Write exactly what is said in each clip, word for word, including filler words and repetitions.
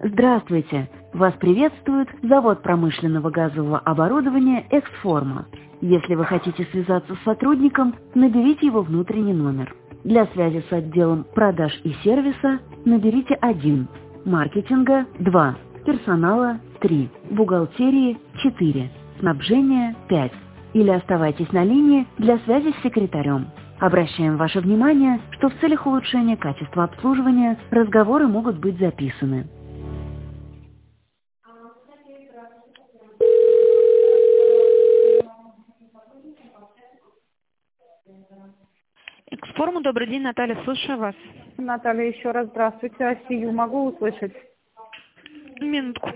Здравствуйте! Вас приветствует завод промышленного газового оборудования «Эксформа». Если вы хотите связаться с сотрудником, наберите его внутренний номер. Для связи с отделом продаж и сервиса наберите один, маркетинга два, персонала три, бухгалтерии четыре, снабжения пять. Или оставайтесь на линии для связи с секретарем. Обращаем ваше внимание, что в целях улучшения качества обслуживания разговоры могут быть записаны. Эксформу, добрый день, Наталья, слушаю вас. Наталья, еще раз здравствуйте. Асию могу услышать? Минутку.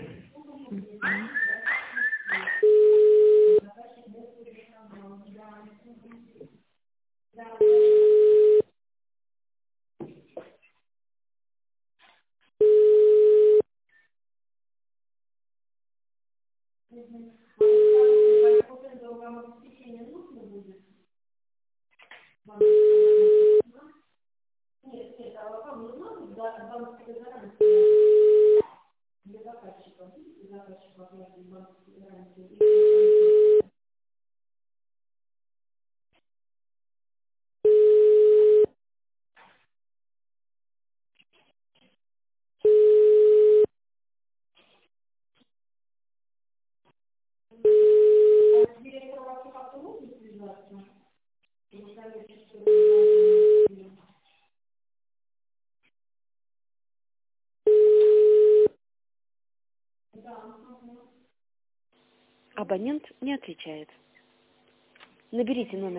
Абонент не отвечает. Наберите номер.